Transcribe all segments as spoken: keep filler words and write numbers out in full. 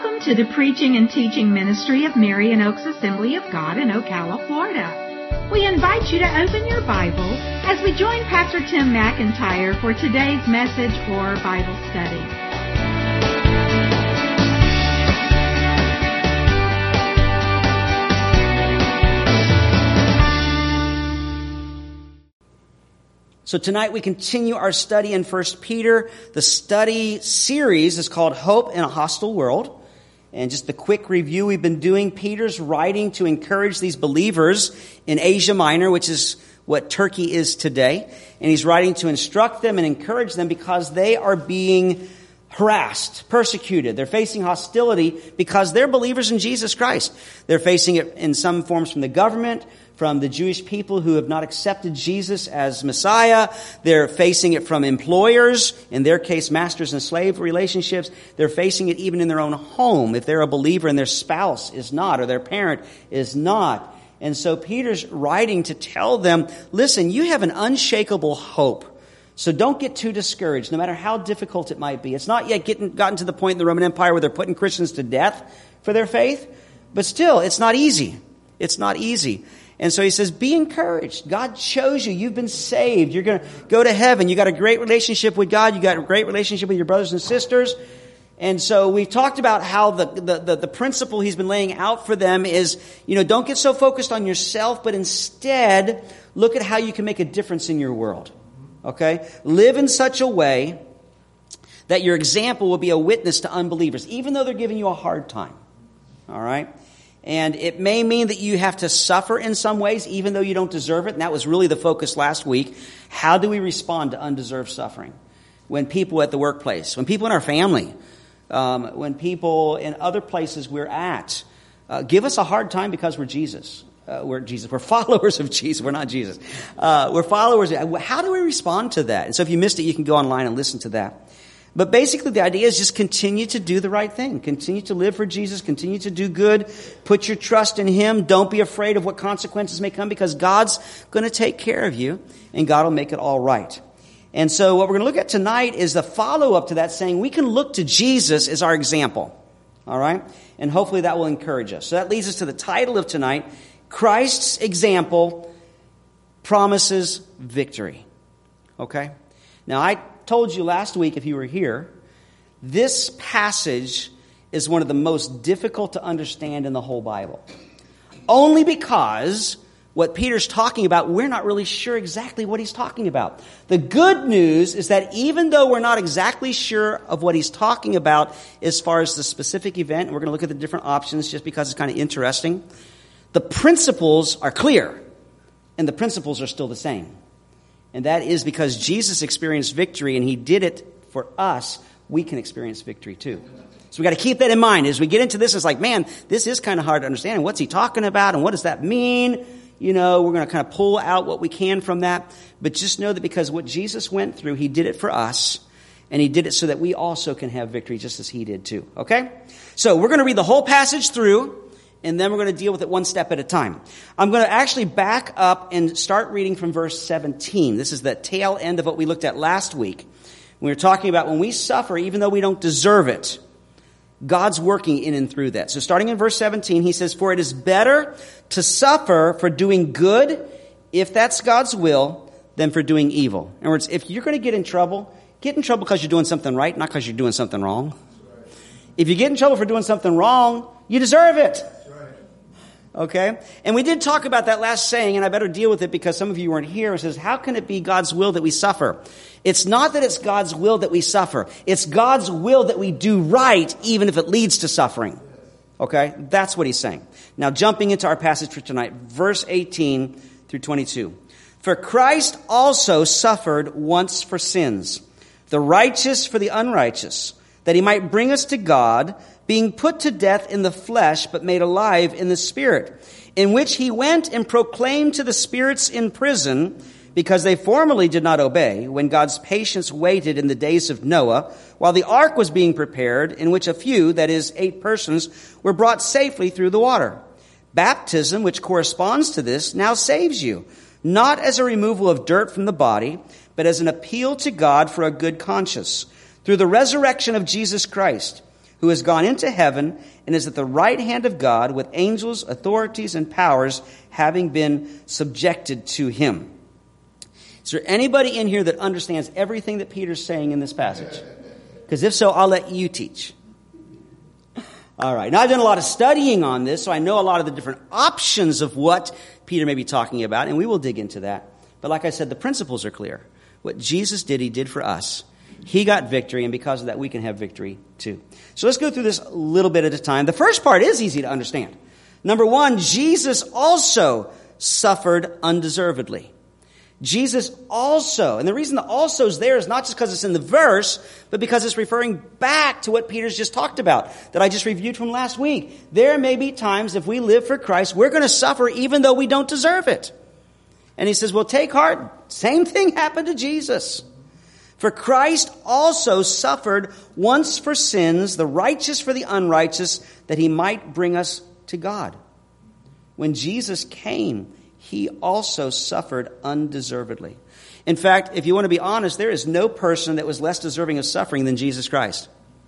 Welcome to the preaching and teaching ministry of Marion Oaks Assembly of God in Ocala, Florida. We invite you to open your Bible as we join Pastor Tim McIntyre for today's message or Bible study. So tonight we continue our study in First Peter. The study series is called Hope in a Hostile World. And just a quick review we've been doing, Peter's writing to encourage these believers in Asia Minor, which is what Turkey is today. And he's writing to instruct them and encourage them because they are being harassed, persecuted. They're facing hostility because they're believers in Jesus Christ. They're facing it in some forms from the government, from the Jewish people who have not accepted Jesus as Messiah. They're facing it from employers, in their case, masters and slave relationships. They're facing it even in their own home, if they're a believer and their spouse is not, or their parent is not. And so Peter's writing to tell them, listen, you have an unshakable hope. So don't get too discouraged, no matter how difficult it might be. It's not yet getting, gotten to the point in the Roman Empire where they're putting Christians to death for their faith, but still, it's not easy. It's not easy. And so he says, be encouraged. God chose you. You've been saved. You're going to go to heaven. You got a great relationship with God. You got a great relationship with your brothers and sisters. And so we've talked about how the, the, the, the principle he's been laying out for them is, you know, don't get so focused on yourself, but instead look at how you can make a difference in your world. Okay? Live in such a way that your example will be a witness to unbelievers, even though they're giving you a hard time. All right? And it may mean that you have to suffer in some ways, even though you don't deserve it. And that was really the focus last week. How do we respond to undeserved suffering? When people at the workplace, when people in our family, um, when people in other places we're at, uh, give us a hard time because we're Jesus. Uh, we're Jesus. We're followers of Jesus. We're not Jesus. Uh, we're followers. How do we respond to that? And so if you missed it, you can go online and listen to that. But basically the idea is just continue to do the right thing. Continue to live for Jesus. Continue to do good. Put your trust in Him. Don't be afraid of what consequences may come because God's going to take care of you and God will make it all right. And so what we're going to look at tonight is the follow-up to that, saying we can look to Jesus as our example. All right? And hopefully that will encourage us. So that leads us to the title of tonight. Christ's example promises victory. Okay? Now I told you last week, if you were here, this passage is one of the most difficult to understand in the whole Bible. Only because what Peter's talking about, we're not really sure exactly what he's talking about. The good news is that even though we're not exactly sure of what he's talking about as far as the specific event, and we're going to look at the different options just because it's kind of interesting, the principles are clear, and the principles are still the same. And that is because Jesus experienced victory and He did it for us, we can experience victory too. So we got to keep that in mind. As we get into this, it's like, man, this is kind of hard to understand. And what's he talking about? And what does that mean? You know, we're going to kind of pull out what we can from that. But just know that because what Jesus went through, He did it for us. And He did it so that we also can have victory just as He did too. Okay? So we're going to read the whole passage through. And then we're going to deal with it one step at a time. I'm going to actually back up and start reading from verse seventeen. This is the tail end of what we looked at last week. We were talking about when we suffer, even though we don't deserve it, God's working in and through that. So starting in verse seventeen, he says, "For it is better to suffer for doing good, if that's God's will, than for doing evil." In other words, if you're going to get in trouble, get in trouble because you're doing something right, not because you're doing something wrong. If you get in trouble for doing something wrong, you deserve it. Okay? And we did talk about that last saying, and I better deal with it because some of you weren't here. It says, how can it be God's will that we suffer? It's not that it's God's will that we suffer. It's God's will that we do right, even if it leads to suffering. Okay? That's what he's saying. Now, jumping into our passage for tonight, verse eighteen through twenty-two. "For Christ also suffered once for sins, the righteous for the unrighteous, that He might bring us to God, being put to death in the flesh, but made alive in the Spirit, in which He went and proclaimed to the spirits in prison, because they formerly did not obey, when God's patience waited in the days of Noah, while the ark was being prepared, in which a few, that is, eight persons, were brought safely through the water. Baptism, which corresponds to this, now saves you, not as a removal of dirt from the body, but as an appeal to God for a good conscience, through the resurrection of Jesus Christ, who has gone into heaven and is at the right hand of God with angels, authorities, and powers having been subjected to him. Is there anybody in here that understands everything that Peter's saying in this passage? Because if so, I'll let you teach. All right. Now, I've done a lot of studying on this, so I know a lot of the different options of what Peter may be talking about, and we will dig into that. But like I said, the principles are clear. What Jesus did, he did for us. He got victory, and because of that, we can have victory too. So let's go through this a little bit at a time. The first part is easy to understand. Number one, Jesus also suffered undeservedly. Jesus also, and the reason the also is there is not just because it's in the verse, but because it's referring back to what Peter's just talked about, that I just reviewed from last week. There may be times if we live for Christ, we're going to suffer even though we don't deserve it. And he says, well, take heart. Same thing happened to Jesus. For Christ also suffered once for sins, the righteous for the unrighteous, that he might bring us to God. When Jesus came, he also suffered undeservedly. In fact, if you want to be honest, there is no person that was less deserving of suffering than Jesus Christ.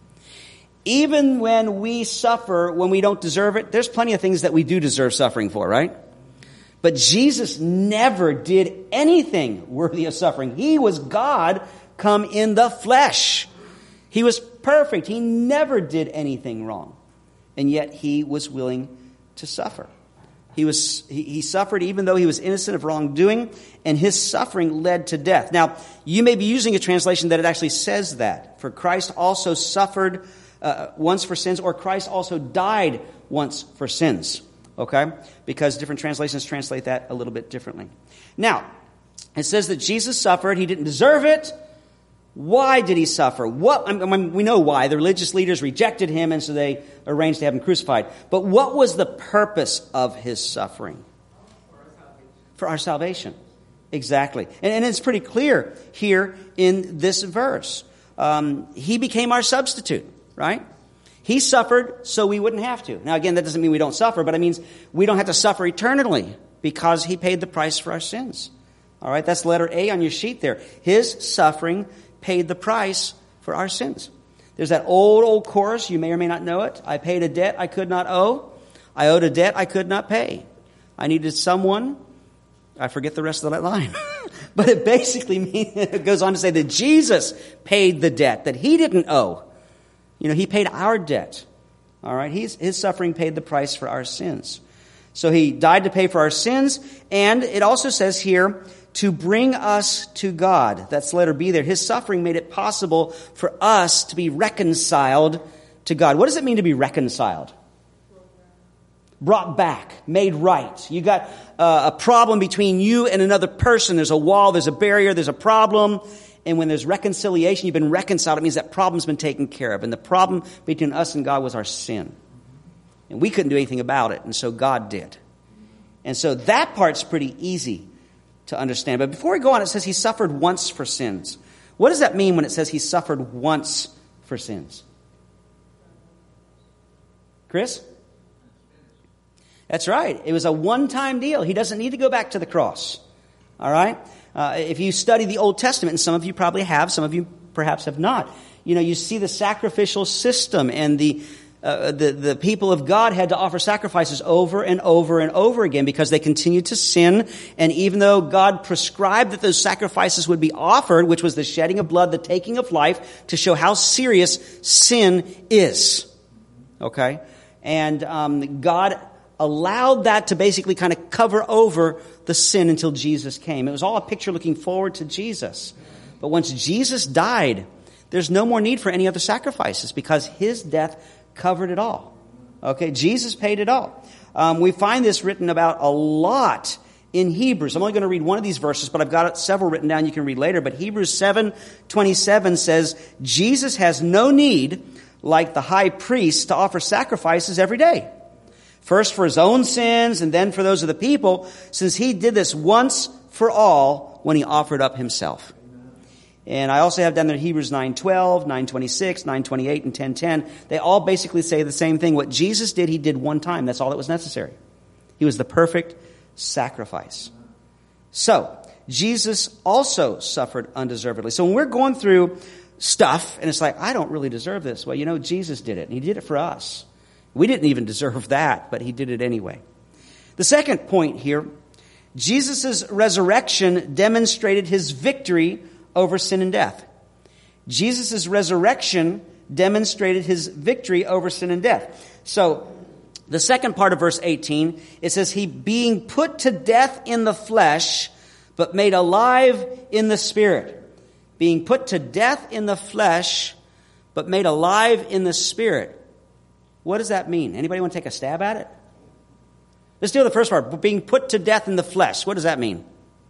Even when we suffer, when we don't deserve it, there's plenty of things that we do deserve suffering for, right? But Jesus never did anything worthy of suffering. He was God come in the flesh. He was perfect. He never did anything wrong. And yet he was willing to suffer. He was he, he suffered even though he was innocent of wrongdoing, and his suffering led to death. Now, you may be using a translation that it actually says that. For Christ also suffered uh, once for sins, or Christ also died once for sins. Okay? Because different translations translate that a little bit differently. Now, it says that Jesus suffered. He didn't deserve it. Why did he suffer? What? I mean, we know why. The religious leaders rejected him, and so they arranged to have him crucified. But what was the purpose of his suffering? For our salvation. Exactly. And, and it's pretty clear here in this verse. Um, he became our substitute, right? He suffered so we wouldn't have to. Now, again, that doesn't mean we don't suffer, but it means we don't have to suffer eternally because he paid the price for our sins. All right, that's letter A on your sheet there. His suffering paid the price for our sins. There's that old, old chorus. You may or may not know it. I paid a debt I could not owe. I owed a debt I could not pay. I needed someone. I forget the rest of that line. But it basically means, it goes on to say that Jesus paid the debt that he didn't owe. You know, he paid our debt. All right. He's, his suffering paid the price for our sins. So he died to pay for our sins. And it also says here, to bring us to God. That's letter B there. His suffering made it possible for us to be reconciled to God. What does it mean to be reconciled? Brought back, made right. You got uh, a problem between you and another person. There's a wall, there's a barrier, there's a problem. And when there's reconciliation, you've been reconciled. It means that problem's been taken care of. And the problem between us and God was our sin. And we couldn't do anything about it. And so God did. And so that part's pretty easy to understand. But before we go on, it says he suffered once for sins. What does that mean when it says he suffered once for sins? Chris? That's right. It was a one-time deal. He doesn't need to go back to the cross. All right? Uh, if you study the Old Testament, and some of you probably have, some of you perhaps have not, you know, you see the sacrificial system, and the Uh, the, the people of God had to offer sacrifices over and over and over again because they continued to sin. And even though God prescribed that those sacrifices would be offered, which was the shedding of blood, the taking of life, to show how serious sin is. Okay? And um, God allowed that to basically kind of cover over the sin until Jesus came. It was all a picture looking forward to Jesus. But once Jesus died, there's no more need for any other sacrifices because his death covered it all. Okay, Jesus paid it all. Um, we find this written about a lot in Hebrews. I'm only going to read one of these verses, but I've got several written down you can read later. But Hebrews seven twenty-seven says, Jesus has no need, like the high priest, to offer sacrifices every day. First for his own sins and then for those of the people, since he did this once for all when he offered up himself. And I also have down there Hebrews nine twelve, nine twenty-six, nine twenty-eight, and ten ten. They all basically say the same thing. What Jesus did, he did one time. That's all that was necessary. He was the perfect sacrifice. So, Jesus also suffered undeservedly. So when we're going through stuff, and it's like, I don't really deserve this. Well, you know, Jesus did it, and he did it for us. We didn't even deserve that, but he did it anyway. The second point here, Jesus' resurrection demonstrated his victory over sin and death. Jesus' resurrection demonstrated his victory over sin and death. So, the second part of verse eighteen, it says, he being put to death in the flesh, but made alive in the spirit. Being put to death in the flesh, but made alive in the spirit. What does that mean? Anybody want to take a stab at it? Let's deal with the first part. Being put to death in the flesh. What does that mean?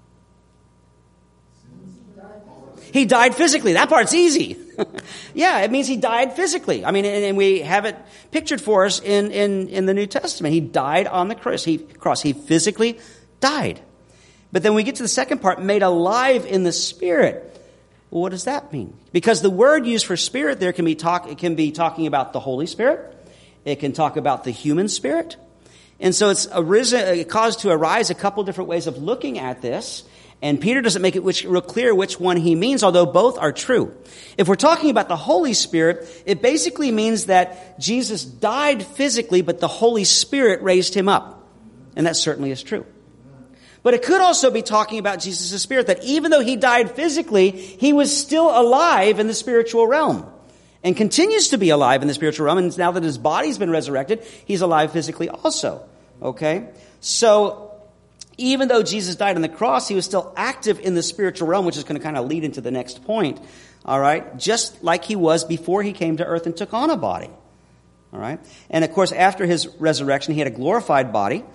He died physically. That part's easy. Yeah, it means he died physically. I mean, and, and we have it pictured for us in, in, in the New Testament. He died on the cross. He, cross. He physically died. But then we get to the second part, made alive in the spirit. Well, what does that mean? Because the word used for spirit there can be talk. It can be talking about the Holy Spirit. It can talk about the human spirit. And so it's arisen, it caused to arise a couple different ways of looking at this. And Peter doesn't make it which, real clear which one he means, although both are true. If we're talking about the Holy Spirit, it basically means that Jesus died physically, but the Holy Spirit raised him up. And that certainly is true. But it could also be talking about Jesus' spirit, that even though he died physically, he was still alive in the spiritual realm. And continues to be alive in the spiritual realm. And now that his body's been resurrected, he's alive physically also. Okay? So, even though Jesus died on the cross, he was still active in the spiritual realm, which is going to kind of lead into the next point. All right? Just like he was before he came to earth and took on a body. All right? And of course, after his resurrection, he had a glorified body.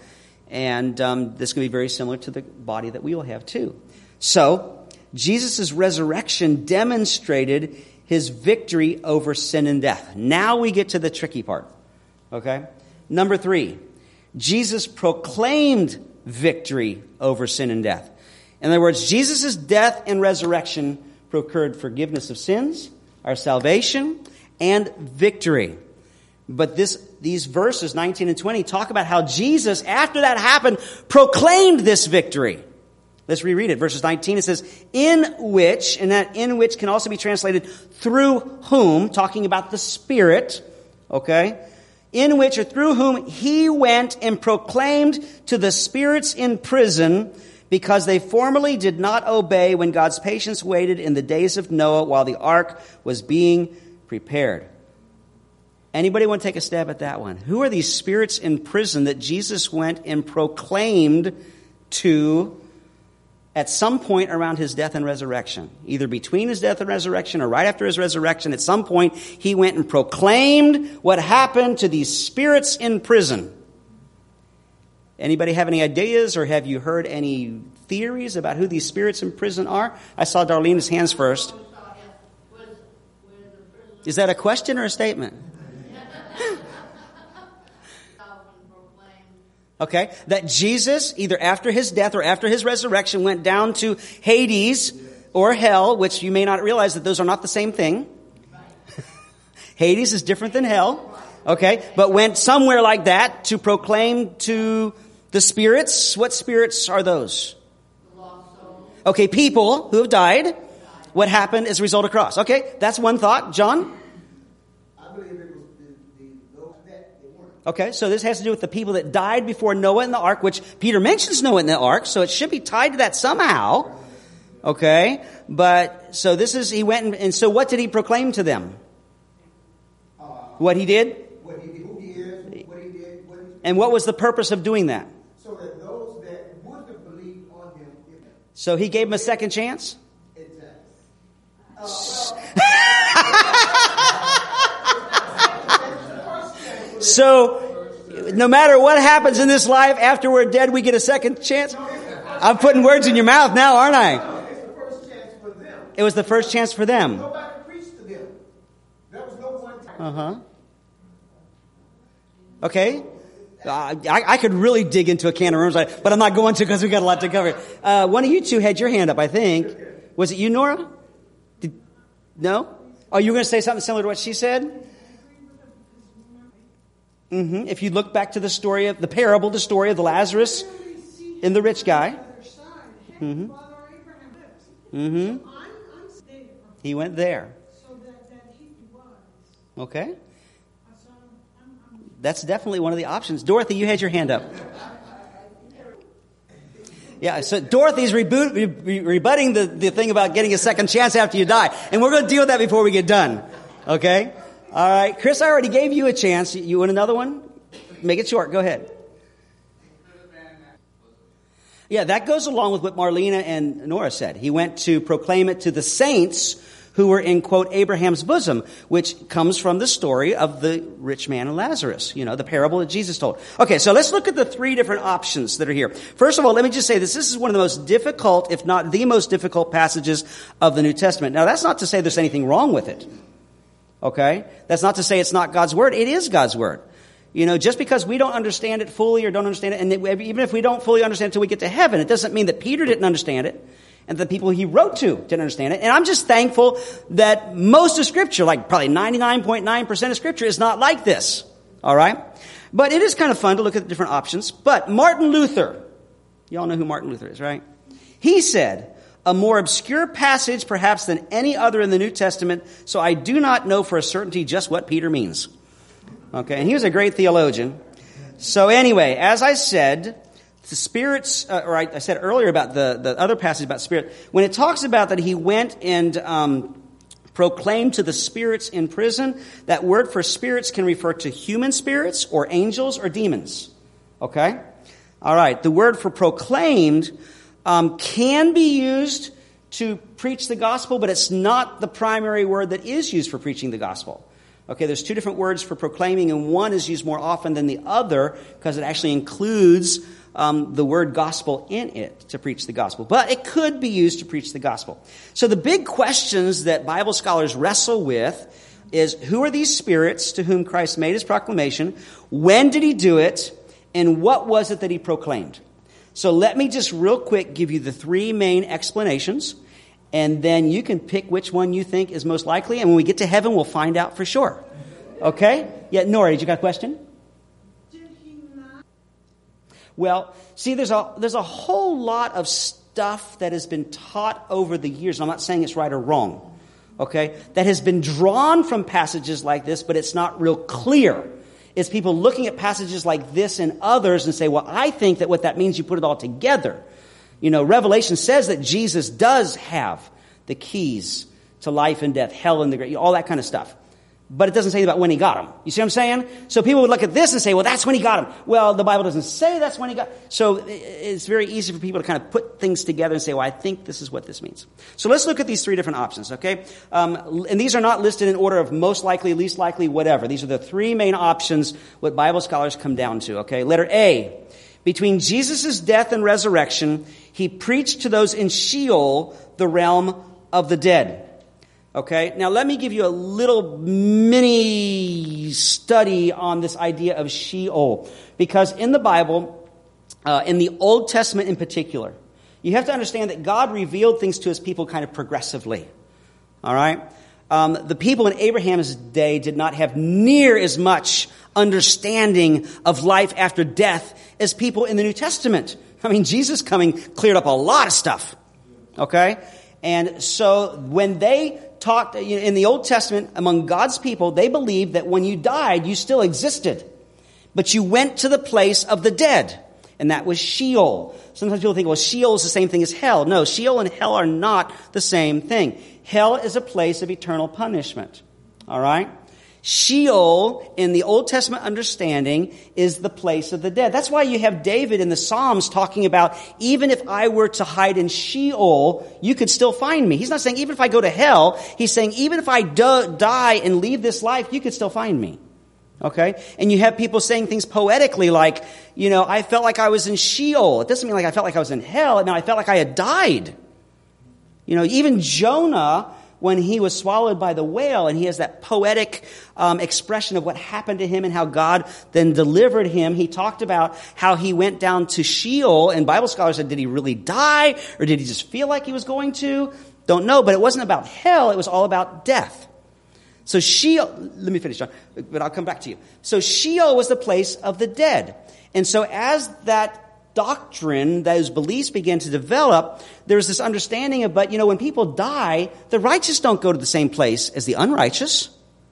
And um, this can be very similar to the body that we will have too. So, Jesus' resurrection demonstrated his victory over sin and death. Now we get to the tricky part. Okay? Number three, Jesus proclaimed victory over sin and death. In other words, Jesus' death and resurrection procured forgiveness of sins, our salvation, and victory. But this, these verses, nineteen and twenty, talk about how Jesus, after that happened, proclaimed this victory. Let's reread it. Verses nineteen, it says, in which, and that in which can also be translated through whom, talking about the Spirit, okay? In which or through whom he went and proclaimed to the spirits in prison, because they formerly did not obey when God's patience waited in the days of Noah while the ark was being prepared. Anybody want to take a stab at that one? Who are these spirits in prison that Jesus went and proclaimed to at some point around his death and resurrection? Either between his death and resurrection or right after his resurrection, at some point he went and proclaimed what happened to these spirits in prison. Anybody have any ideas, or have you heard any theories about who these spirits in prison are? I saw Darlene's hands first. Is that a question or a statement? Okay, that Jesus, either after his death or after his resurrection, went down to Hades or hell, which you may not realize that those are not the same thing. Hades is different than hell. Okay, but went somewhere like that to proclaim to the spirits. What spirits are those? Okay, people who have died. What happened as a result of cross? Okay, that's one thought. John? Okay, so this has to do with the people that died before Noah and the ark, which Peter mentions Noah and the ark, so it should be tied to that somehow. Okay, but so this is, he went and, and so what did he proclaim to them? Uh, what he did? What he did, who he is, what he did, what he did. And what was the purpose of doing that? So that those that would have believed on him. So he gave them a second chance? Exactly. Uh, well, So, no matter what happens in this life, after we're dead, we get a second chance? I'm putting words in your mouth now, aren't I? It's the first chance for them. It was the first chance for them. Nobody preached to them. There was no one time. Uh-huh. Okay. Uh, I, I could really dig into a can of worms, but I'm not going to because we got a lot to cover. Uh, one of you two had your hand up, I think. Was it you, Nora? Did, no? Oh, you were going to say something similar to what she said? Mm-hmm. If you look back to the story of the parable, the story of the Lazarus and the rich guy. Mm-hmm. Mm-hmm. He went there. Okay? That's definitely one of the options. Dorothy, you had your hand up. Yeah, so Dorothy's reboot, re, re, rebutting the, the thing about getting a second chance after you die. And we're going to deal with that before we get done. Okay? All right. Chris, I already gave you a chance. You want another one? Make it short. Go ahead. Yeah, that goes along with what Marlena and Nora said. He went to proclaim it to the saints who were in, quote, Abraham's bosom, which comes from the story of the rich man and Lazarus, you know, the parable that Jesus told. Okay, so let's look at the three different options that are here. First of all, let me just say this. This is one of the most difficult, if not the most difficult passages of the New Testament. Now, that's not to say there's anything wrong with it. Okay? That's not to say it's not God's word. It is God's word. You know, just because we don't understand it fully or don't understand it, and even if we don't fully understand it until we get to heaven, it doesn't mean that Peter didn't understand it. And the people he wrote to didn't understand it. And I'm just thankful that most of Scripture, like probably ninety-nine point nine percent of Scripture, is not like this. All right? But it is kind of fun to look at the different options. But Martin Luther, you all know who Martin Luther is, right? He said, a more obscure passage perhaps than any other in the New Testament, so I do not know for a certainty just what Peter means. Okay, and he was a great theologian. So anyway, as I said, the spirits, uh, or I, I said earlier about the, the other passage about spirit, when it talks about that he went and um, proclaimed to the spirits in prison, that word for spirits can refer to human spirits or angels or demons. Okay? All right. The word for proclaimed um, can be used to preach the gospel, but it's not the primary word that is used for preaching the gospel. Okay, there's two different words for proclaiming, and one is used more often than the other because it actually includes um, the word gospel in it to preach the gospel. But it could be used to preach the gospel. So the big questions that Bible scholars wrestle with is, who are these spirits to whom Christ made his proclamation? When did he do it? And what was it that he proclaimed? So let me just real quick give you the three main explanations. And then you can pick which one you think is most likely. And when we get to heaven, we'll find out for sure. Okay? Yeah, Nora, did you got a question? Did he not? Well, see, there's a there's a whole lot of stuff that has been taught over the years. I'm not saying it's right or wrong. Okay? That has been drawn from passages like this, but it's not real clear. It's people looking at passages like this and others and say, well, I think that what that means, you put it all together. You know, Revelation says that Jesus does have the keys to life and death, hell and the grave, all that kind of stuff. But it doesn't say about when he got them. You see what I'm saying? So people would look at this and say, well, that's when he got them. Well, the Bible doesn't say that's when he got them. So it's very easy for people to kind of put things together and say, well, I think this is what this means. So let's look at these three different options, okay? Um, and these are not listed in order of most likely, least likely, whatever. These are the three main options what Bible scholars come down to, okay? Letter A. Between Jesus' death and resurrection, he preached to those in Sheol, the realm of the dead. Okay, now let me give you a little mini study on this idea of Sheol. Because in the Bible, uh, in the Old Testament in particular, you have to understand that God revealed things to his people kind of progressively. All right? Um, the people in Abraham's day did not have near as much understanding of life after death as people in the New Testament. I mean, Jesus coming cleared up a lot of stuff. Okay? And so when they talked in the Old Testament among God's people, they believed that when you died, you still existed. But you went to the place of the dead. And that was Sheol. Sometimes people think, well, Sheol is the same thing as hell. No, Sheol and hell are not the same thing. Hell is a place of eternal punishment. All right? Sheol, in the Old Testament understanding, is the place of the dead. That's why you have David in the Psalms talking about, even if I were to hide in Sheol, you could still find me. He's not saying even if I go to hell. He's saying even if I do, die and leave this life, you could still find me. Okay? And you have people saying things poetically like, you know, I felt like I was in Sheol. It doesn't mean like I felt like I was in hell. It meant I felt like I had died. You know, even Jonah, when he was swallowed by the whale, and he has that poetic um, expression of what happened to him and how God then delivered him, he talked about how he went down to Sheol, and Bible scholars said, did he really die, or did he just feel like he was going to? Don't know, but it wasn't about hell, it was all about death. So Sheol, let me finish, John, but I'll come back to you. So Sheol was the place of the dead. And so as that doctrine, those beliefs began to develop, there's this understanding of, but you know, when people die, the righteous don't go to the same place as the unrighteous.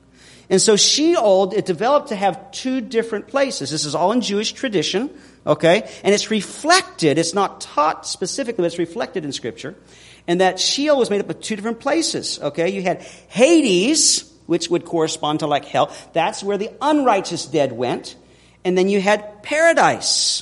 And so Sheol, it developed to have two different places. This is all in Jewish tradition, okay? And it's reflected, it's not taught specifically, but it's reflected in Scripture. And that Sheol was made up of two different places, okay? You had Hades, which would correspond to like hell. That's where the unrighteous dead went. And then you had paradise,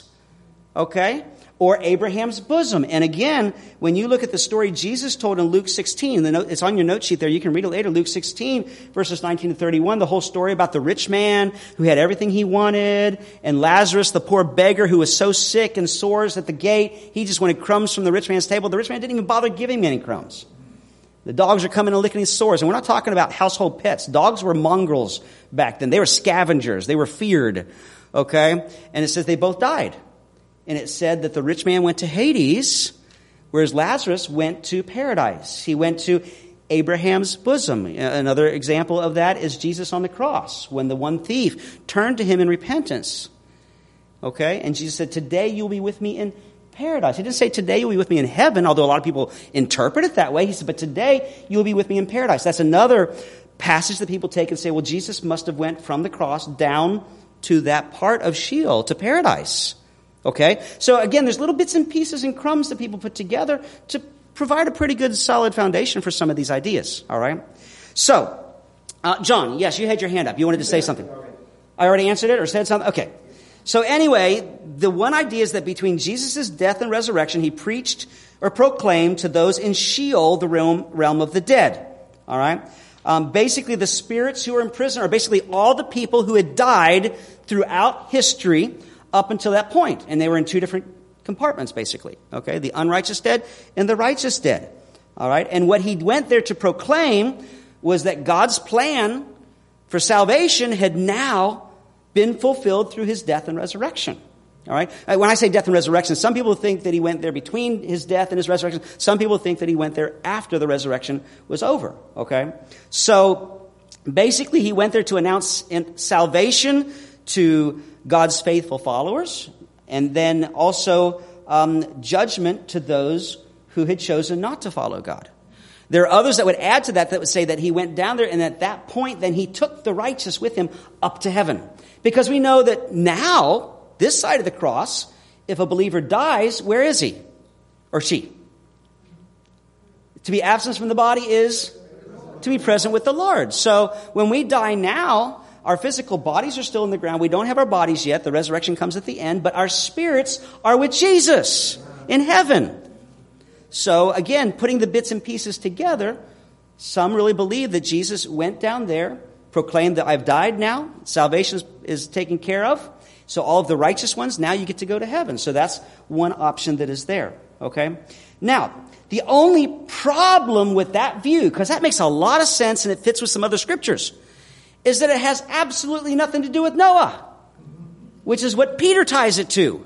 okay? Or Abraham's bosom. And again, when you look at the story Jesus told in Luke sixteen, the note, it's on your note sheet there, you can read it later, Luke sixteen, verses nineteen to thirty-one, the whole story about the rich man who had everything he wanted, and Lazarus, the poor beggar who was so sick and sores at the gate, he just wanted crumbs from the rich man's table. The rich man didn't even bother giving him any crumbs. The dogs are coming and licking his sores. And we're not talking about household pets. Dogs were mongrels back then. They were scavengers. They were feared. Okay? And it says they both died. And it said that the rich man went to Hades, whereas Lazarus went to paradise. He went to Abraham's bosom. Another example of that is Jesus on the cross, when the one thief turned to him in repentance. Okay? And Jesus said, today you'll be with me in paradise. He didn't say today you'll be with me in heaven, although a lot of people interpret it that way. He said, but today you'll be with me in paradise. That's another passage that people take and say, well, Jesus must have went from the cross down to that part of Sheol, to paradise. Okay? So again, there's little bits and pieces and crumbs that people put together to provide a pretty good solid foundation for some of these ideas. All right? So, uh, John, yes, you had your hand up. You wanted to say something. I already answered it or said something? Okay. So anyway, the one idea is that between Jesus' death and resurrection, he preached or proclaimed to those in Sheol, the realm, realm of the dead. All right? Um, basically, the spirits who are in prison are basically all the people who had died throughout history up until that point. And they were in two different compartments, basically. Okay? The unrighteous dead and the righteous dead. All right? And what he went there to proclaim was that God's plan for salvation had now been fulfilled through his death and resurrection. All right? When I say death and resurrection, some people think that he went there between his death and his resurrection. Some people think that he went there after the resurrection was over. Okay? So basically, he went there to announce salvation to God's faithful followers, and then also um, judgment to those who had chosen not to follow God. There are others that would add to that that would say that he went down there, and at that point, then he took the righteous with him up to heaven. Because we know that now, this side of the cross, if a believer dies, where is he? Or she? To be absent from the body is to be present with the Lord. So when we die now, our physical bodies are still in the ground. We don't have our bodies yet. The resurrection comes at the end. But our spirits are with Jesus in heaven. So again, putting the bits and pieces together, some really believe that Jesus went down there, proclaimed that I've died now, salvation is, is taken care of. So all of the righteous ones, now you get to go to heaven. So that's one option that is there. Okay? Now, the only problem with that view, because that makes a lot of sense and it fits with some other scriptures, is that it has absolutely nothing to do with Noah, which is what Peter ties it to.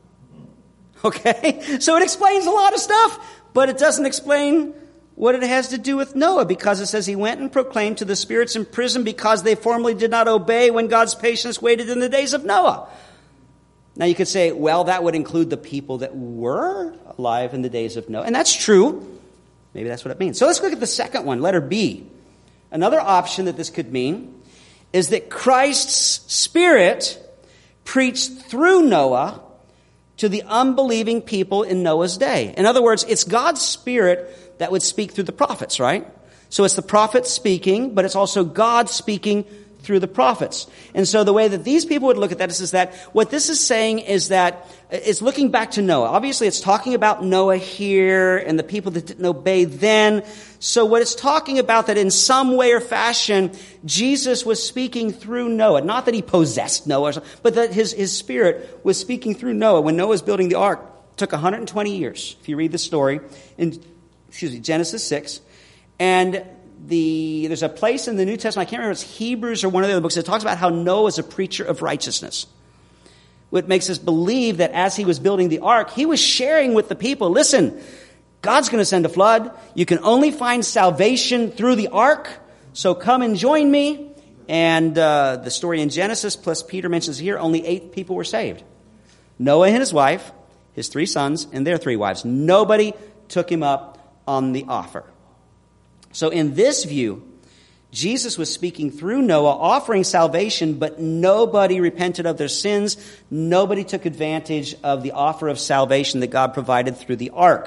Okay? So it explains a lot of stuff, but it doesn't explain what it has to do with Noah, because it says he went and proclaimed to the spirits in prison because they formerly did not obey when God's patience waited in the days of Noah. Now you could say, well, that would include the people that were alive in the days of Noah. And that's true. Maybe that's what it means. So let's look at the second one, letter B. Another option that this could mean is that Christ's Spirit preached through Noah to the unbelieving people in Noah's day. In other words, it's God's Spirit that would speak through the prophets, right? So it's the prophets speaking, but it's also God speaking through the prophets. And so the way that these people would look at that is, is that what this is saying is that it's looking back to Noah. Obviously, it's talking about Noah here and the people that didn't obey then. So what it's talking about, that in some way or fashion, Jesus was speaking through Noah. Not that he possessed Noah, but that his, his spirit was speaking through Noah. When Noah was building the ark, it took one hundred twenty years, if you read the story in excuse me, Genesis six. And the there's a place in the New Testament, I can't remember if it's Hebrews or one of the other books, that talks about how Noah is a preacher of righteousness. What makes us believe that as he was building the ark, he was sharing with the people, listen, God's going to send a flood. You can only find salvation through the ark, so come and join me. And uh, the story in Genesis, plus Peter mentions here, only eight people were saved. Noah and his wife, his three sons, and their three wives. Nobody took him up on the offer. So in this view, Jesus was speaking through Noah, offering salvation, but nobody repented of their sins. Nobody took advantage of the offer of salvation that God provided through the ark.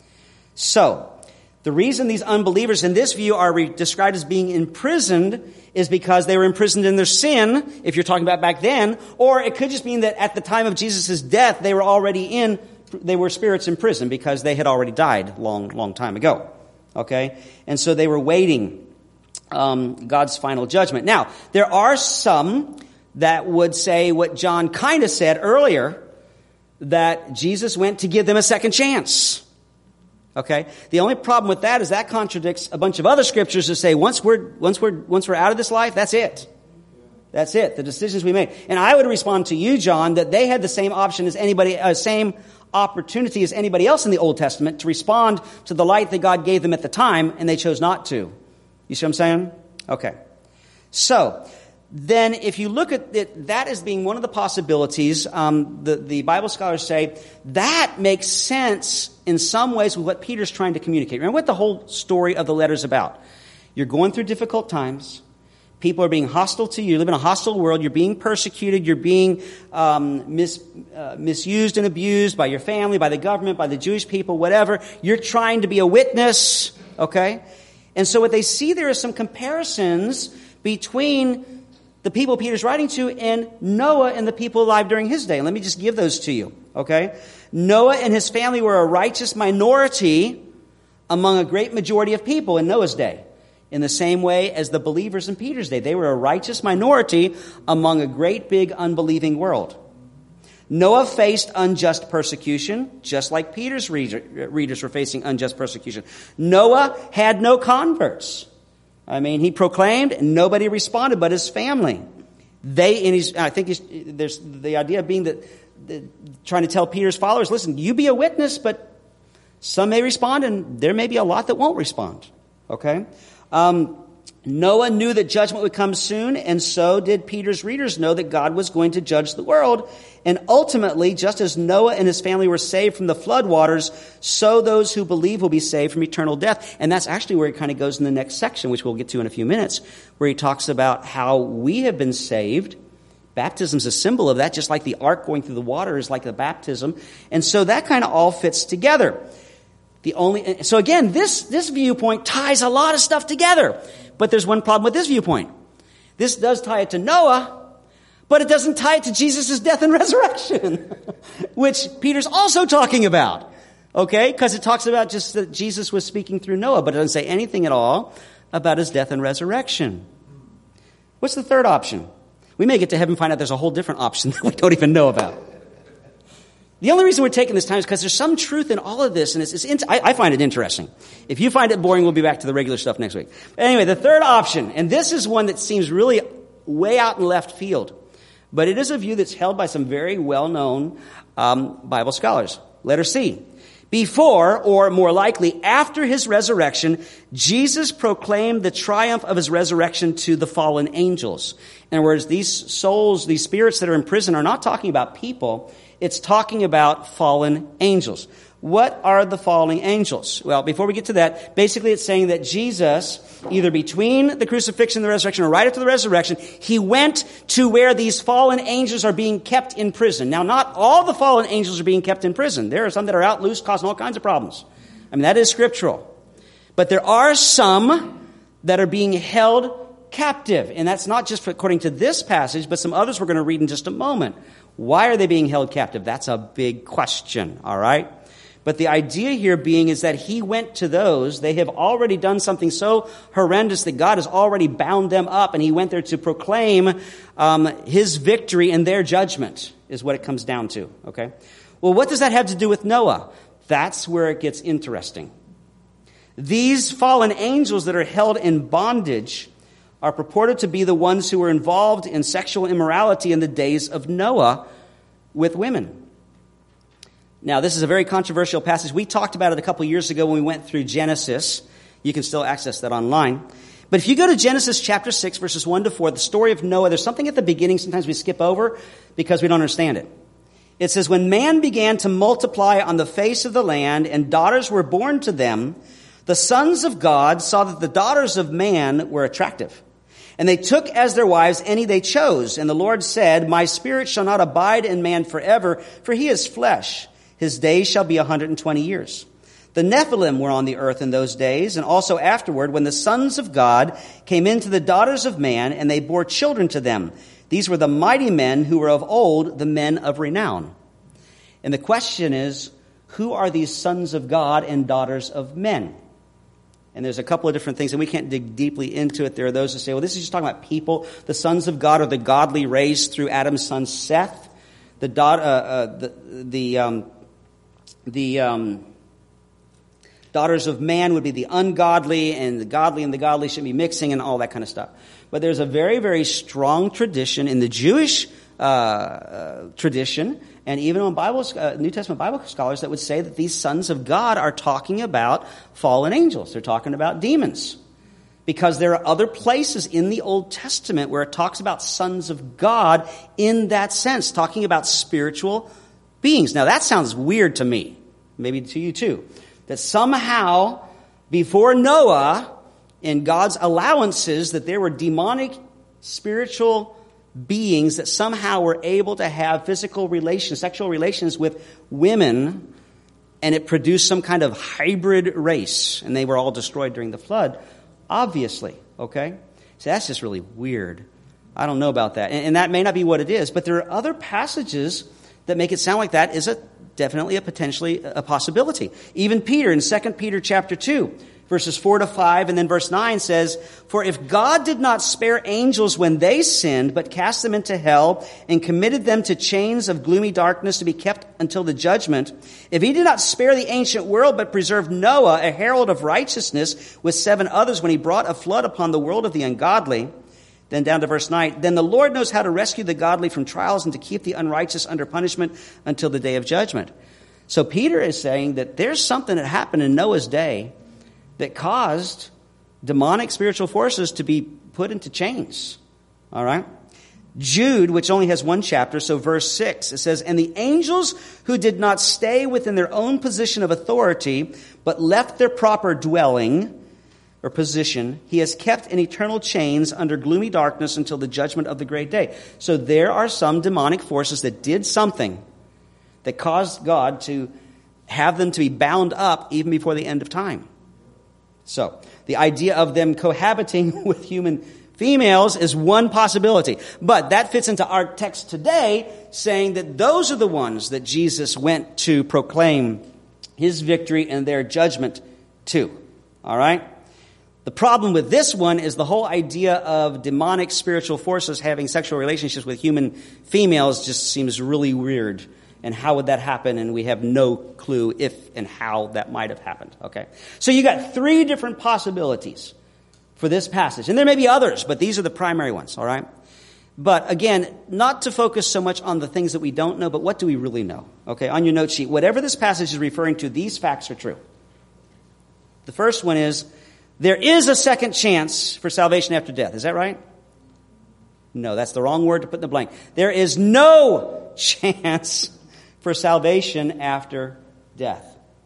So, the reason these unbelievers in this view are re- described as being imprisoned is because they were imprisoned in their sin, if you're talking about back then, or it could just mean that at the time of Jesus' death, they were already in, they were spirits in prison because they had already died long, long time ago. Okay? And so they were waiting um, God's final judgment. Now, there are some that would say what John kind of said earlier, that Jesus went to give them a second chance. Okay? The only problem with that is that contradicts a bunch of other scriptures that say once we're once we're once we're out of this life, that's it. That's it. The decisions we made. And I would respond to you, John, that they had the same option as anybody, uh, same opportunity as anybody else in the Old Testament to respond to the light that God gave them at the time, and they chose not to. You see what I'm saying? Okay. So, then if you look at it, that as being one of the possibilities, um, the, the Bible scholars say that makes sense in some ways with what Peter's trying to communicate. Remember what the whole story of the letter is about. You're going through difficult times. People are being hostile to you. You live in a hostile world. You're being persecuted. You're being um, mis, uh, misused and abused by your family, by the government, by the Jewish people, whatever. You're trying to be a witness, okay? And so what they see there is some comparisons between the people Peter's writing to and Noah and the people alive during his day. And let me just give those to you, okay? Noah and his family were a righteous minority among a great majority of people in Noah's day. In the same way as the believers in Peter's day. They were a righteous minority among a great big unbelieving world. Noah faced unjust persecution, just like Peter's readers were facing unjust persecution. Noah had no converts. I mean, he proclaimed and nobody responded but his family. They, and he's, I think he's, there's the idea being that, that trying to tell Peter's followers, listen, you be a witness, but some may respond and there may be a lot that won't respond. Okay? Um, Noah knew that judgment would come soon, and so did Peter's readers know that God was going to judge the world. And ultimately, just as Noah and his family were saved from the flood waters, so those who believe will be saved from eternal death. And that's actually where he kind of goes in the next section, which we'll get to in a few minutes, where he talks about how we have been saved. Baptism is a symbol of that, just like the ark going through the water is like the baptism. And so that kind of all fits together. The only, so again, this, this viewpoint ties a lot of stuff together. But there's one problem with this viewpoint. This does tie it to Noah, but it doesn't tie it to Jesus' death and resurrection, which Peter's also talking about. Okay? Because it talks about just that Jesus was speaking through Noah, but it doesn't say anything at all about his death and resurrection. What's the third option? We may get to heaven and find out there's a whole different option that we don't even know about. The only reason we're taking this time is because there's some truth in all of this, and it's, it's int- I, I find it interesting. If you find it boring, we'll be back to the regular stuff next week. But anyway, the third option, and this is one that seems really way out in left field, but it is a view that's held by some very well-known um, Bible scholars. Letter C. Before, or more likely after his resurrection, Jesus proclaimed the triumph of his resurrection to the fallen angels. In other words, these souls, these spirits that are in prison are not talking about people. It's talking about fallen angels. What are the fallen angels? Well, before we get to that, basically it's saying that Jesus, either between the crucifixion and the resurrection or right after the resurrection, he went to where these fallen angels are being kept in prison. Now, not all the fallen angels are being kept in prison. There are some that are out loose, causing all kinds of problems. I mean, that is scriptural. But there are some that are being held captive. And that's not just according to this passage, but some others we're going to read in just a moment. Why are they being held captive? That's a big question, all right? But the idea here being is that he went to those. They have already done something so horrendous that God has already bound them up, and he went there to proclaim um, his victory and their judgment is what it comes down to, okay? Well, what does that have to do with Noah? That's where it gets interesting. These fallen angels that are held in bondage are purported to be the ones who were involved in sexual immorality in the days of Noah with women. Now, this is a very controversial passage. We talked about it a couple years ago when we went through Genesis. You can still access that online. But if you go to Genesis chapter six, verses one to four, the story of Noah, there's something at the beginning sometimes we skip over because we don't understand it. It says, when man began to multiply on the face of the land and daughters were born to them, The sons of God saw that the daughters of man were attractive, and they took as their wives any they chose. And the Lord said, My spirit shall not abide in man forever, for he is flesh. His days shall be a hundred and twenty years. The Nephilim were on the earth in those days, and also afterward, when the sons of God came into the daughters of man, and they bore children to them. These were the mighty men who were of old, the men of renown. And the question is, who are these sons of God and daughters of men? And there's a couple of different things, and we can't dig deeply into it. There are those who say, well, this is just talking about people. The sons of God are the godly raised through Adam's son Seth. The da- uh, uh, the the um, the um, daughters of man would be the ungodly, and the godly and the godly should be mixing, and all that kind of stuff. But there's a very, very strong tradition in the Jewish uh, uh, tradition, and even on Bible, uh, New Testament Bible scholars, that would say that these sons of God are talking about fallen angels. They're talking about demons. Because there are other places in the Old Testament where it talks about sons of God in that sense, talking about spiritual beings. Now that sounds weird to me, maybe to you too, that somehow before Noah, in God's allowances, that there were demonic spiritual beings that somehow were able to have physical relations, sexual relations with women, and it produced some kind of hybrid race, and they were all destroyed during the flood, obviously, okay? So that's just really weird. I don't know about that. And, and that may not be what it is, but there are other passages that make it sound like that is a definitely a potentially a possibility. Even Peter in Second Peter chapter two, verses four to five, and then verse nine says, For if God did not spare angels when they sinned, but cast them into hell and committed them to chains of gloomy darkness to be kept until the judgment, if he did not spare the ancient world, but preserved Noah, a herald of righteousness, with seven others when he brought a flood upon the world of the ungodly, then down to verse nine, then the Lord knows how to rescue the godly from trials and to keep the unrighteous under punishment until the day of judgment. So Peter is saying that there's something that happened in Noah's day that caused demonic spiritual forces to be put into chains. All right? Jude, which only has one chapter, so verse six, it says, And the angels who did not stay within their own position of authority, but left their proper dwelling or position, he has kept in eternal chains under gloomy darkness until the judgment of the great day. So there are some demonic forces that did something that caused God to have them to be bound up even before the end of time. So, the idea of them cohabiting with human females is one possibility. But that fits into our text today, saying that those are the ones that Jesus went to proclaim his victory and their judgment to. All right? The problem with this one is the whole idea of demonic spiritual forces having sexual relationships with human females just seems really weird. And how would that happen? And we have no clue if and how that might have happened. Okay. So you got three different possibilities for this passage. And there may be others, but these are the primary ones. All right. But again, not to focus so much on the things that we don't know, but what do we really know? Okay. On your note sheet, whatever this passage is referring to, these facts are true. The first one is there is a second chance for salvation after death. Is that right? No, that's the wrong word to put in the blank. There is no chance for salvation after death.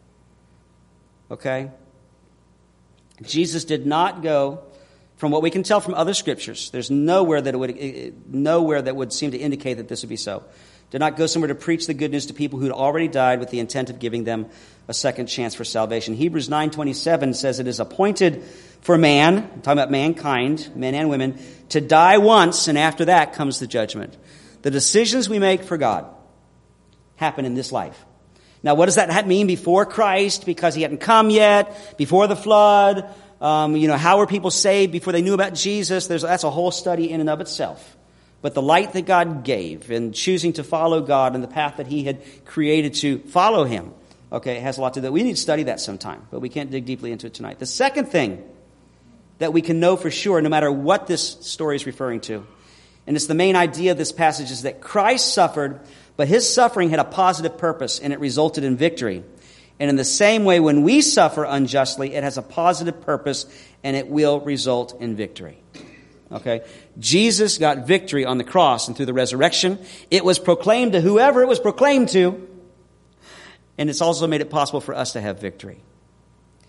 Okay? Jesus did not go, from what we can tell from other scriptures, there's nowhere that it would nowhere that would seem to indicate that this would be so. Did not go somewhere to preach the good news to people who had already died with the intent of giving them a second chance for salvation. Hebrews nine twenty-seven says it is appointed for man, I'm talking about mankind, men and women, to die once, and after that comes the judgment. The decisions we make for God happen in this life. Now, what does that mean before Christ? Because he hadn't come yet, before the flood. Um, you know, how were people saved before they knew about Jesus? There's, that's a whole study in and of itself. But the light that God gave and choosing to follow God and the path that he had created to follow him, okay, has a lot to do. We need to study that sometime, but we can't dig deeply into it tonight. The second thing that we can know for sure, no matter what this story is referring to, and it's the main idea of this passage, is that Christ suffered, but his suffering had a positive purpose, and it resulted in victory. And in the same way, when we suffer unjustly, it has a positive purpose, and it will result in victory. Okay? Jesus got victory on the cross and through the resurrection. It was proclaimed to whoever it was proclaimed to, and it's also made it possible for us to have victory.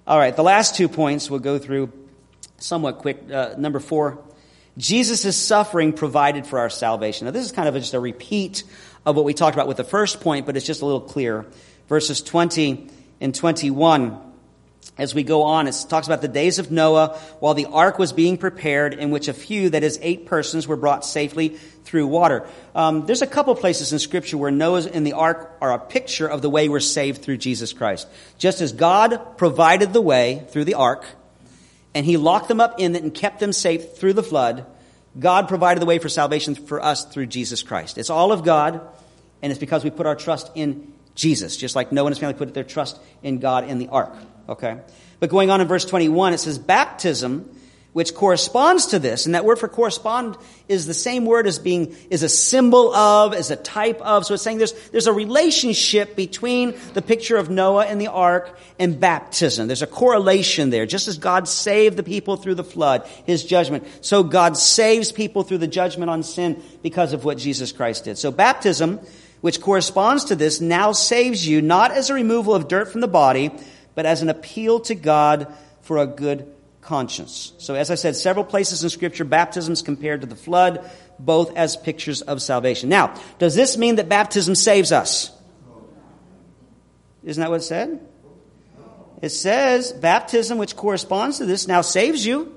All right, the last two points we'll go through somewhat quick. Uh, number four, Jesus' suffering provided for our salvation. Now, this is kind of just a repeat of what we talked about with the first point, but it's just a little clearer. Verses twenty and twenty-one, as we go on, it talks about the days of Noah while the ark was being prepared, in which a few, that is eight persons, were brought safely through water. Um, there's a couple places in Scripture where Noah and the ark are a picture of the way we're saved through Jesus Christ. Just as God provided the way through the ark, and he locked them up in it and kept them safe through the flood, God provided the way for salvation for us through Jesus Christ. It's all of God, and it's because we put our trust in Jesus, just like Noah and his family put their trust in God in the ark. Okay? But going on in verse twenty-one, it says, baptism, which corresponds to this, and that word for correspond is the same word as being, is a symbol of, is a type of. So it's saying there's, there's a relationship between the picture of Noah and the ark and baptism. There's a correlation there. Just as God saved the people through the flood, his judgment, so God saves people through the judgment on sin because of what Jesus Christ did. So baptism, which corresponds to this, now saves you not as a removal of dirt from the body, but as an appeal to God for a good conscience. So as I said, several places in Scripture, baptism is compared to the flood, both as pictures of salvation. Now, does this mean that baptism saves us? Isn't that what it said? It says baptism, which corresponds to this, now saves you.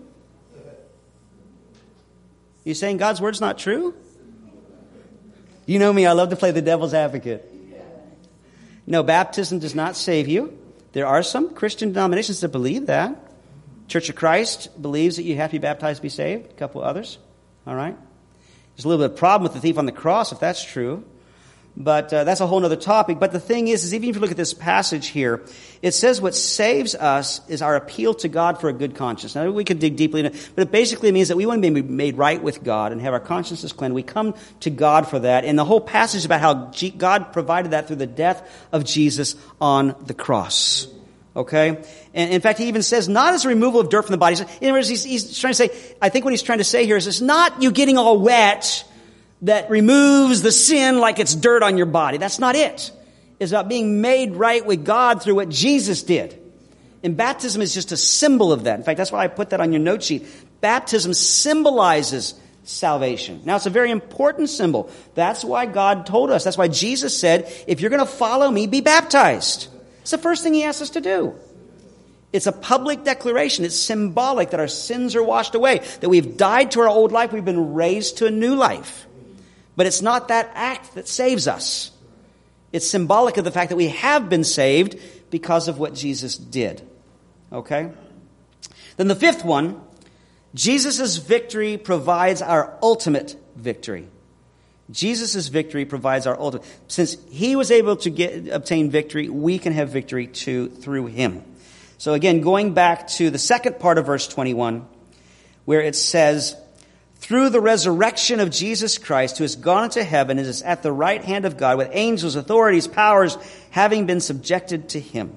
You saying God's word's not true? You know me, I love to play the devil's advocate. No, baptism does not save you. There are some Christian denominations that believe that. Church of Christ believes that you have to be baptized to be saved. A couple others. All right. There's a little bit of problem with the thief on the cross if that's true. But uh, that's a whole other topic. But the thing is, is even if you look at this passage here, it says what saves us is our appeal to God for a good conscience. Now, we could dig deeply into it, but it basically means that we want to be made right with God and have our consciences cleansed. We come to God for that. And the whole passage is about how G- God provided that through the death of Jesus on the cross. Okay? And in fact, he even says, not as a removal of dirt from the body. In other words, he's, he's trying to say, I think what he's trying to say here is it's not you getting all wet that removes the sin like it's dirt on your body. That's not it. It's about being made right with God through what Jesus did. And baptism is just a symbol of that. In fact, that's why I put that on your note sheet. Baptism symbolizes salvation. Now, it's a very important symbol. That's why God told us. That's why Jesus said, if you're going to follow me, be baptized. It's the first thing he asks us to do. It's a public declaration. It's symbolic that our sins are washed away, that we've died to our old life, we've been raised to a new life. But it's not that act that saves us. It's symbolic of the fact that we have been saved because of what Jesus did. Okay? Then the fifth one, Jesus' victory provides our ultimate victory. Jesus' victory provides our ultimate. Since he was able to get obtain victory, we can have victory too through him. So again, going back to the second part of verse twenty-one, where it says, through the resurrection of Jesus Christ, who has gone into heaven and is at the right hand of God, with angels, authorities, powers, having been subjected to him.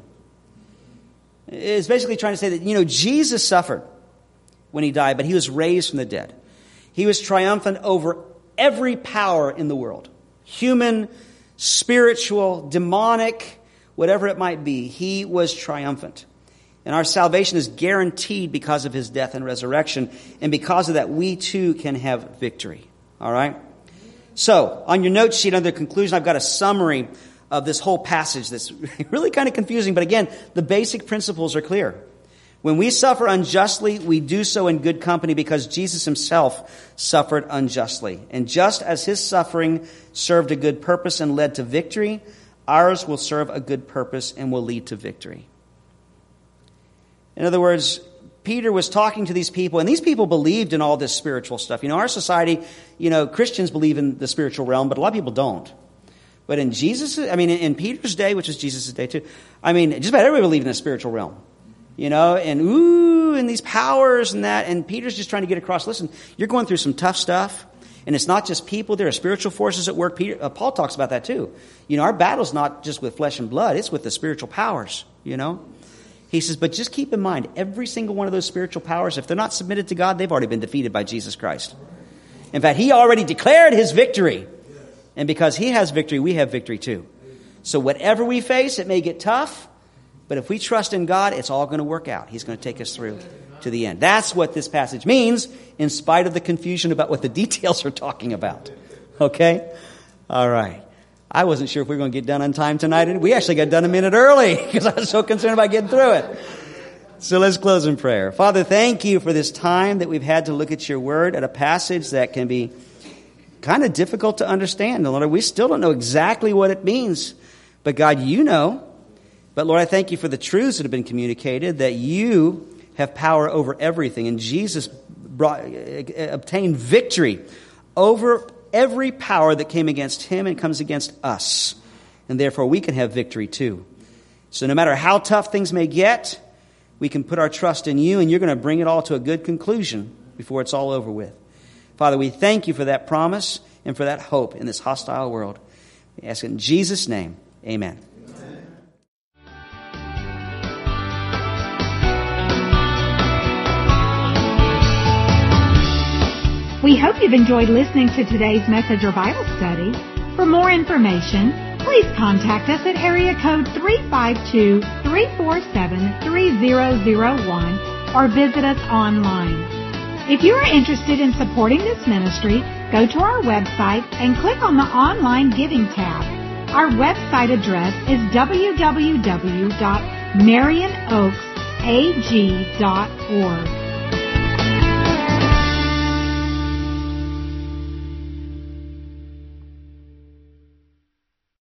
It's basically trying to say that, you know, Jesus suffered when he died, but he was raised from the dead. He was triumphant over every power in the world. Human, spiritual, demonic, whatever it might be. He was triumphant. And our salvation is guaranteed because of his death and resurrection. And because of that, we too can have victory. All right? So, on your note sheet under the conclusion, I've got a summary of this whole passage that's really kind of confusing. But again, the basic principles are clear. When we suffer unjustly, we do so in good company because Jesus himself suffered unjustly. And just as his suffering served a good purpose and led to victory, ours will serve a good purpose and will lead to victory. In other words, Peter was talking to these people, and these people believed in all this spiritual stuff. You know, our society, you know, Christians believe in the spiritual realm, but a lot of people don't. But in Jesus, I mean, in Peter's day, which is Jesus' day too, I mean, just about everybody believed in the spiritual realm. You know, and ooh, and these powers and that, and Peter's just trying to get across, listen, you're going through some tough stuff, and it's not just people, there are spiritual forces at work. Peter, uh, Paul talks about that too. You know, our battle's not just with flesh and blood, it's with the spiritual powers, you know. He says, but just keep in mind, every single one of those spiritual powers, if they're not submitted to God, they've already been defeated by Jesus Christ. In fact, he already declared his victory. And because he has victory, we have victory too. So whatever we face, it may get tough, But if we trust in God, it's all going to work out. He's going to take us through to the end. That's what this passage means, in spite of the confusion about what the details are talking about. Okay? All right. I wasn't sure if we were going to get done on time tonight. We actually got done a minute early because I was so concerned about getting through it. So let's close in prayer. Father, thank you for this time that we've had to look at your word at a passage that can be kind of difficult to understand. Lord, we still don't know exactly what it means. But God, you know. But Lord, I thank you for the truths that have been communicated, that you have power over everything. And Jesus brought, obtained victory over every power that came against him and comes against us. And therefore we can have victory too. So no matter how tough things may get, we can put our trust in you, and you're going to bring it all to a good conclusion before it's all over with. Father, we thank you for that promise and for that hope in this hostile world. We ask it in Jesus' name. Amen. We hope you've enjoyed listening to today's message or Bible study. For more information, please contact us at area code three five two, three four seven, three zero zero one or visit us online. If you are interested in supporting this ministry, go to our website and click on the Online Giving tab. Our website address is w w w dot marion oaks a g dot org.